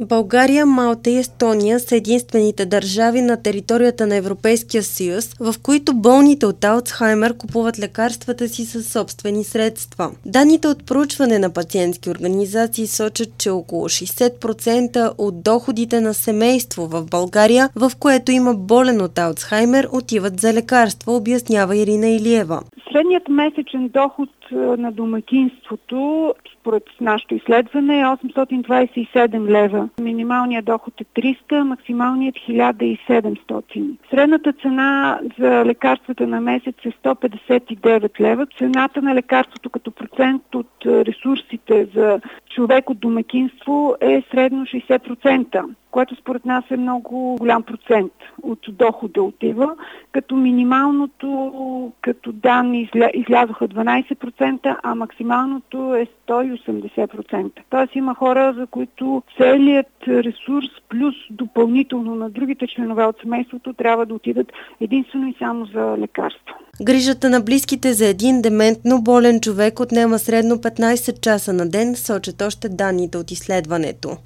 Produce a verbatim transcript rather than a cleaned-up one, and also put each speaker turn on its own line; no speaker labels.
България, Малта и Естония са единствените държави на територията на Европейския съюз, в които болните от Алцхаймер купуват лекарствата си със собствени средства. Данните от проучване на пациентски организации сочат, че около шейсет процента от доходите на семейство в България, в което има болен от Алцхаймер, отиват за лекарства, обяснява Ирина Илиева.
Средният месечен доход на домакинството, според нашето изследване, е осемстотин двадесет и седем лева. Минималният доход е триста, максималният хиляда и седемстотин. Средната цена за лекарствата на месец е сто петдесет и девет лева. Цената на лекарството като процент от ресурсите за човек от домакинство е средно шейсет процента, което според нас е много голям процент от дохода отива, като минималното като данни излязоха дванадесет процента, а максималното е сто и осемдесет процента. Тоест има хора, за които целият ресурс плюс допълнително на другите членове от семейството трябва да отидат единствено и само за лекарство.
Грижата на близките за един дементно болен човек отнема средно петнадесет часа на ден, сочат още данните от изследването.